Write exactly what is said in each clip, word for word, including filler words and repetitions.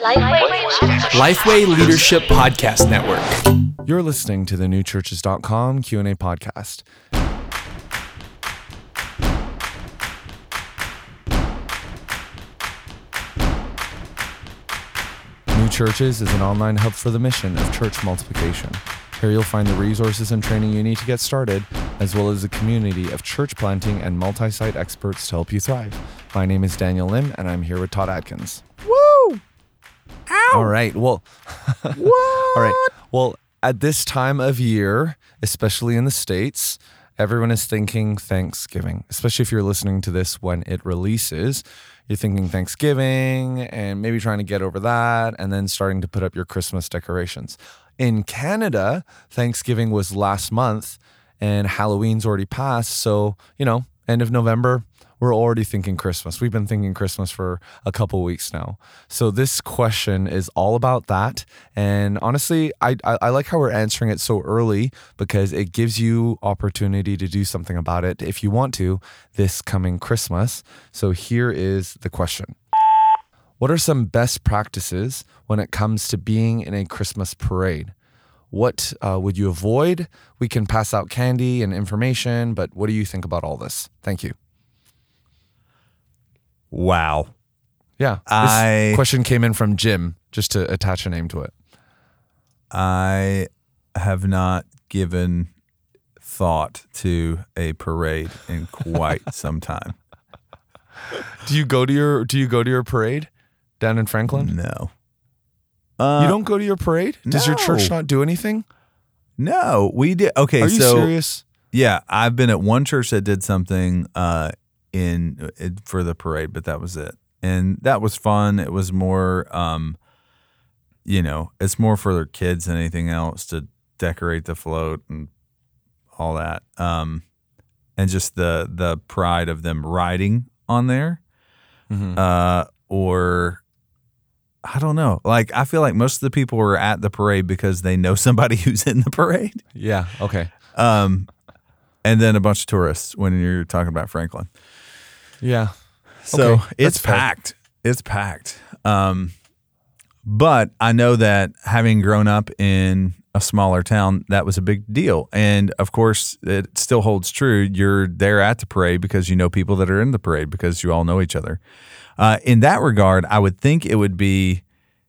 Lifeway Leadership Podcast Network. You're listening to the new churches dot com Q and A podcast. New Churches is an online hub for the mission of church multiplication. Here you'll find the resources and training you need to get started, as well as a community of church planting and multi-site experts to help you thrive. My name is Daniel Lim, and I'm here with Todd Adkins. Woo! Ow! All right, well, what? all right, well, at this time of year, especially in the States, everyone is thinking Thanksgiving, especially if you're listening to this when it releases. You're thinking Thanksgiving and maybe trying to get over that and then starting to put up your Christmas decorations. In Canada, Thanksgiving was last month and Halloween's already passed. So, you know, end of November, we're already thinking Christmas. We've been thinking Christmas for a couple weeks now. So this question is all about that. And honestly, I, I I like how we're answering it so early because it gives you opportunity to do something about it if you want to this coming Christmas. So here is the question. What are some best practices when it comes to being in a Christmas parade? What uh, would you avoid? We can pass out candy and information, but what do you think about all this? Thank you. Wow. Yeah. This I question came in from Jim, just to attach a name to it. I have not given thought to a parade in quite some time. Do you go to your Do you go to your parade down in Franklin? No. Uh, You don't go to your parade? Does your church no. not do anything? No, we did. Okay, Are you so serious? yeah, I've been at one church that did something uh, in it, for the parade, but that was it, and that was fun. It was more, um, you know, it's more for their kids than anything else to decorate the float and all that, um, and just the the pride of them riding on there, Mm-hmm. uh, or. I don't know. Like, I feel like most of the people were at the parade because they know somebody who's in the parade. Yeah. Okay. Um, and then a bunch of tourists when you're talking about Franklin. Yeah. So Okay, it's that's fair. packed. It's packed. Um, but I know that having grown up in a smaller town, that was a big deal. And of course, it still holds true. You're there at the parade because you know people that are in the parade because you all know each other. Uh, in that regard, I would think it would be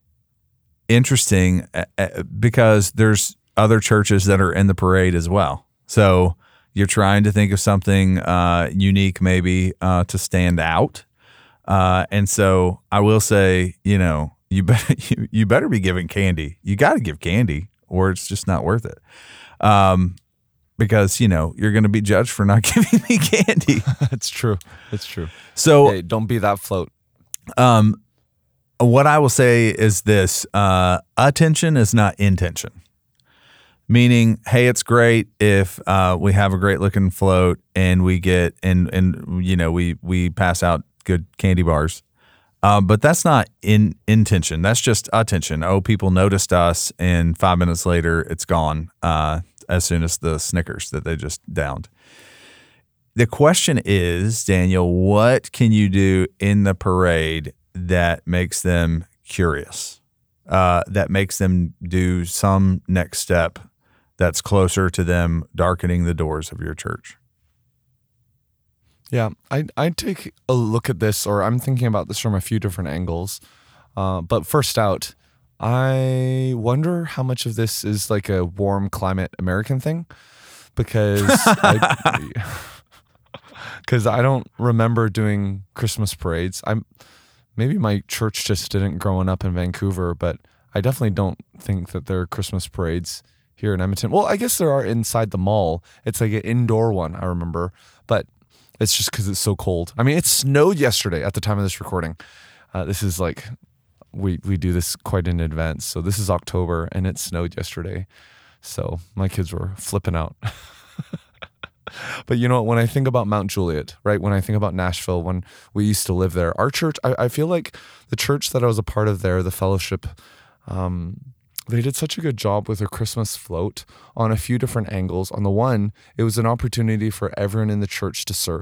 interesting uh, because there's other churches that are in the parade as well. So you're trying to think of something uh, unique maybe uh, to stand out. Uh, and so I will say, you know, you better, you, you better be giving candy. You got to give candy or it's just not worth it. Um, because, you know, you're going to be judged for not giving me candy. It's true. It's true. So Hey, don't be that float. Um, what I will say is this, uh, attention is not intention. Meaning, hey, it's great if uh, we have a great looking float and we get, and, and you know, we, we pass out good candy bars. Uh, but that's not in intention. That's just attention. Oh, people noticed us and five minutes later it's gone uh, as soon as the Snickers that they just downed. The question is, Daniel, what can you do in the parade that makes them curious, uh, that makes them do some next step that's closer to them darkening the doors of your church? Yeah, I I take a look at this, or I'm thinking about this from a few different angles. Uh, but first out, I wonder how much of this is like a warm climate American thing, because I, because I don't remember doing Christmas parades. I'm maybe my church just didn't growing up in Vancouver, but I definitely don't think that there are Christmas parades here in Edmonton. Well, I guess there are inside the mall. It's like an indoor one, I remember, but it's just because it's so cold. I mean, it snowed yesterday at the time of this recording. Uh, this is like, we, we do this quite in advance. So this is October and it snowed yesterday. So my kids were flipping out. But you know, when I think about Mount Juliet, right? When I think about Nashville, when we used to live there, our church, I, I feel like the church that I was a part of there, the fellowship, um, they did such a good job with their Christmas float on a few different angles. On the one, it was an opportunity for everyone in the church to serve.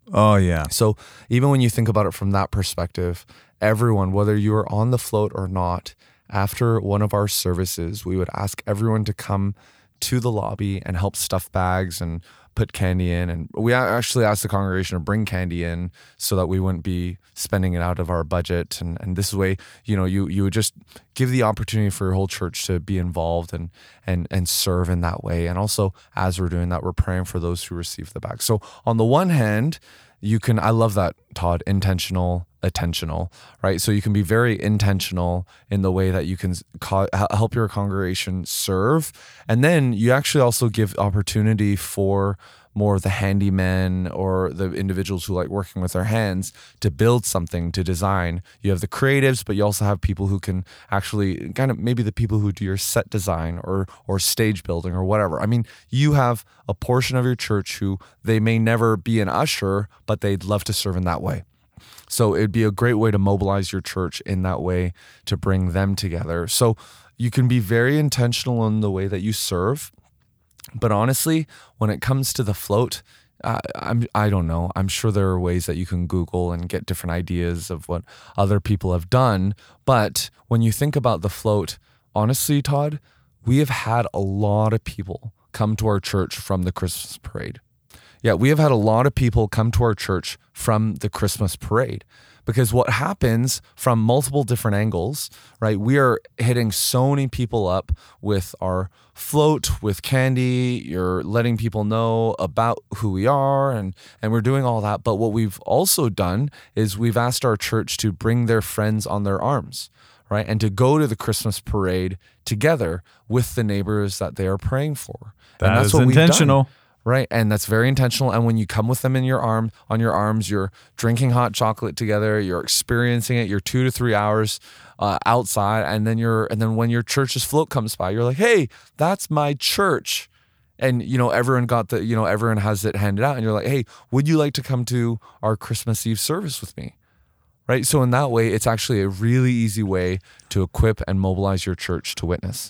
Oh, yeah. So even when you think about it from that perspective, everyone, whether you are on the float or not, after one of our services, we would ask everyone to come to the lobby and help stuff bags and put candy in. And we actually asked the congregation to bring candy in so that we wouldn't be spending it out of our budget. And, and this way, you know, you you would just give the opportunity for your whole church to be involved and and and serve in that way. And also, as we're doing that, we're praying for those who receive the bag. So on the one hand, you can, I love that, Todd, intentional, attentional, right? So you can be very intentional in the way that you can co- help your congregation serve. And then you actually also give opportunity for more of the handymen or the individuals who like working with their hands to build something, to design. You have the creatives, but you also have people who can actually kind of maybe the people who do your set design or or stage building or whatever. I mean, you have a portion of your church who they may never be an usher, but they'd love to serve in that way. So it'd be a great way to mobilize your church in that way to bring them together. So you can be very intentional in the way that you serve. But honestly, when it comes to the float, uh, I'm, I don't know. I'm sure there are ways that you can Google and get different ideas of what other people have done. But when you think about the float, honestly, Todd, we have had a lot of people come to our church from the Christmas parade. Yeah, we have had a lot of people come to our church from the Christmas parade. Because what happens from multiple different angles, right? We are hitting so many people up with our float, with candy. You're letting people know about who we are, and, and we're doing all that. But what we've also done is we've asked our church to bring their friends on their arms, right? And to go to the Christmas parade together with the neighbors that they are praying for. That and that's is what intentional. We've done. Right. And that's very intentional. And when you come with them in your arm, on your arms, you're drinking hot chocolate together, you're experiencing it, you're two to three hours uh, outside. And then you're, and then when your church's float comes by, you're like, hey, that's my church. And, you know, everyone got the, you know, everyone has it handed out. And you're like, hey, would you like to come to our Christmas Eve service with me? Right. So in that way, it's actually a really easy way to equip and mobilize your church to witness.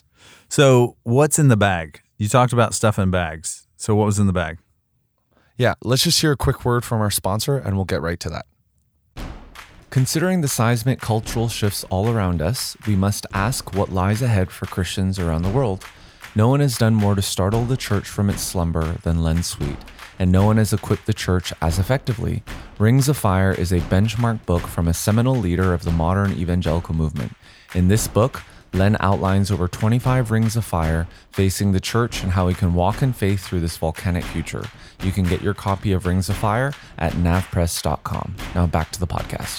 So what's in the bag? You talked about stuff in bags. So what was in the bag? Yeah, let's just hear a quick word from our sponsor and we'll get right to that. Considering the seismic cultural shifts all around us, we must ask what lies ahead for Christians around the world. No one has done more to startle the church from its slumber than Len Sweet, and no one has equipped the church as effectively. Rings of Fire is a benchmark book from a seminal leader of the modern evangelical movement. In this book, Len outlines over twenty-five rings of fire facing the church and how we can walk in faith through this volcanic future. You can get your copy of Rings of Fire at navpress dot com. Now back to the podcast.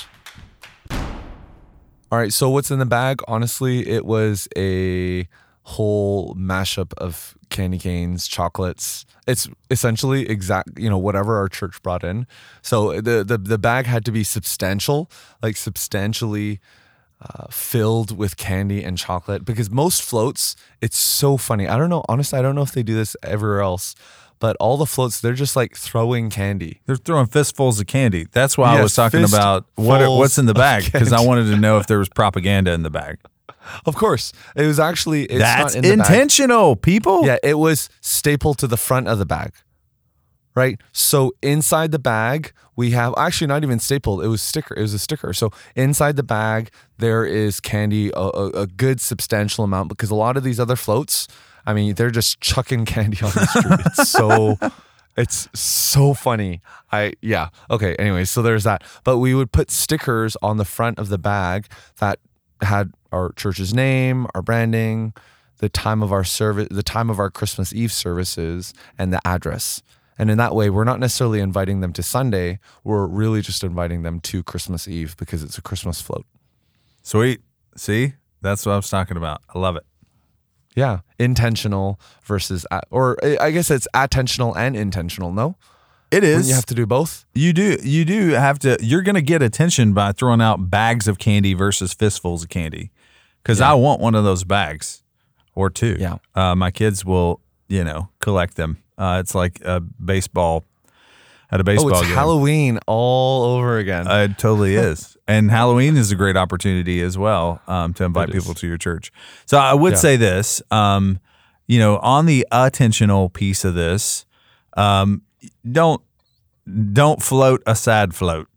All right, so what's in the bag? Honestly, it was a whole mashup of candy canes, chocolates. It's essentially exact, you know, whatever our church brought in. So the the, the bag had to be substantial, like substantially Uh, filled with candy and chocolate, because most floats, it's so funny. I don't know. Honestly, I don't know if they do this everywhere else, but all the floats, they're just like throwing candy. They're throwing fistfuls of candy. That's why Yes, I was talking about what what's in the bag, because I candy. wanted to know if there was propaganda in the bag. Of course. It was actually, it's That's not in the bag. intentional, people. Yeah, it was stapled to the front of the bag, right? So inside the bag, we have, actually not even stapled, it was sticker. It was a sticker. So inside the bag, there is candy, a, a, a good substantial amount, because a lot of these other floats, I mean, they're just chucking candy on the street. It's so, it's so funny. I, yeah. Okay. Anyway, so there's that. But we would put stickers on the front of the bag that had our church's name, our branding, the time of our service, the time of our Christmas Eve services, and the address. And in that way, we're not necessarily inviting them to Sunday. We're really just inviting them to Christmas Eve because it's a Christmas float. Sweet. See, that's what I was talking about. I love it. Yeah. Intentional versus, or I guess it's attentional and intentional, no? It is. Wouldn't you have to do both? You do. You do have to. You're going to get attention by throwing out bags of candy versus fistfuls of candy, because Yeah. I want one of those bags or two. Yeah. Uh, my kids will, you know, collect them. Uh, it's like a baseball at a baseball Oh, it's game. Halloween all over again. Uh, it totally is. And Halloween is a great opportunity as well um, to invite It is. people to your church. So I would Yeah. say this, um, you know, on the attentional piece of this, um, don't don't float a sad float.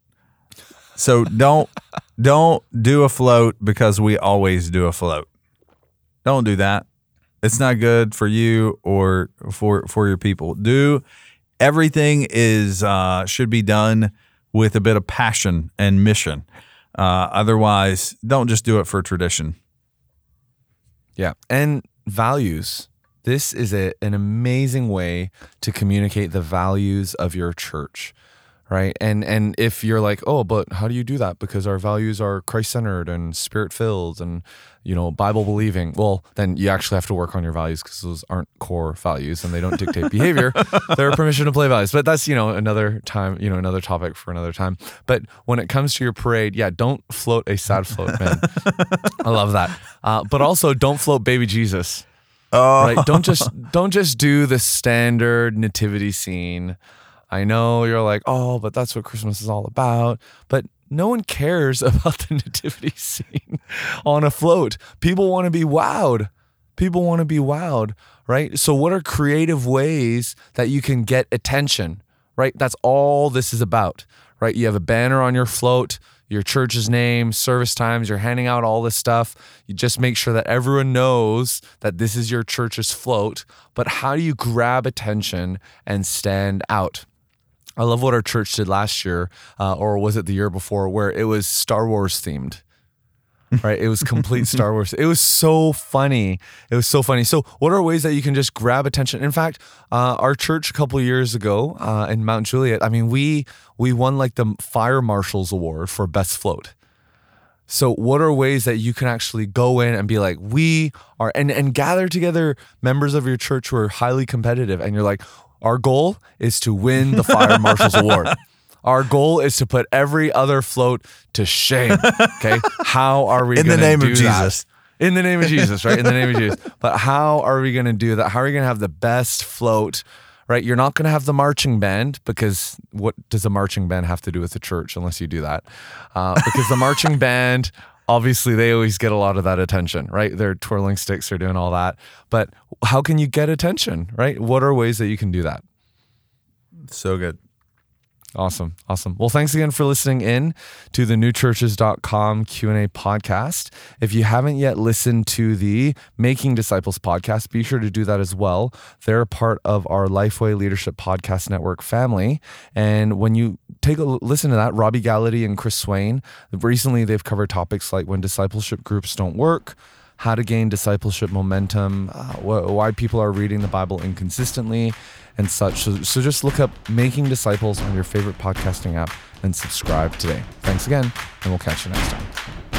So don't don't do a float because we always do a float. Don't do that. It's not good for you or for for your people. Do everything is uh, should be done with a bit of passion and mission. Uh, otherwise, don't just do it for tradition. Yeah, and values. This is a, an amazing way to communicate the values of your church, right? And and if you're like, oh, but how do you do that? Because our values are Christ-centered and Spirit-filled and, you know, Bible-believing. Well, then you actually have to work on your values because those aren't core values and they don't dictate behavior. They're permission to play values. But that's, you know, another time, you know, another topic for another time. But when it comes to your parade, yeah, don't float a sad float, man. I love that. Uh, but also don't float baby Jesus. Oh. Right? Don't just don't just do the standard nativity scene. I know you're like, oh, but that's what Christmas is all about. But no one cares about the nativity scene on a float. People want to be wowed. People want to be wowed, right? So what are creative ways that you can get attention, right? That's all this is about, right? You have a banner on your float, your church's name, service times, you're handing out all this stuff. You just make sure that everyone knows that this is your church's float. But how do you grab attention and stand out? I love what our church did last year, uh, or was it the year before, where it was Star Wars themed, right? It was complete Star Wars. It was so funny. It was so funny. So what are ways that you can just grab attention? In fact, uh, our church a couple of years ago uh, in Mount Juliet, I mean, we we won like the Fire Marshals Award for Best Float. So what are ways that you can actually go in and be like, we are, and, and gather together members of your church who are highly competitive, and you're like, our goal is to win the Fire Marshals Award. Our goal is to put every other float to shame. Okay, how are we in the gonna name do of Jesus? That? In the name of Jesus, right? In the name of Jesus. But how are we going to do that? How are we going to have the best float? Right? You're not going to have the marching band, because what does a marching band have to do with the church unless you do that? Uh, because the marching band, obviously, they always get a lot of that attention, right? They're twirling sticks, they're doing all that. But how can you get attention, right? What are ways that you can do that? So good. Awesome. Awesome. Well, thanks again for listening in to the new churches dot com Q and A podcast. If you haven't yet listened to the Making Disciples podcast, be sure to do that as well. They're part of our Lifeway Leadership Podcast Network family. And when you take a listen to that, Robbie Gallaty and Chris Swain, recently they've covered topics like when discipleship groups don't work, how to gain discipleship momentum, uh, wh- why people are reading the Bible inconsistently, and such. So, so just look up Making Disciples on your favorite podcasting app and subscribe today. Thanks again, and we'll catch you next time.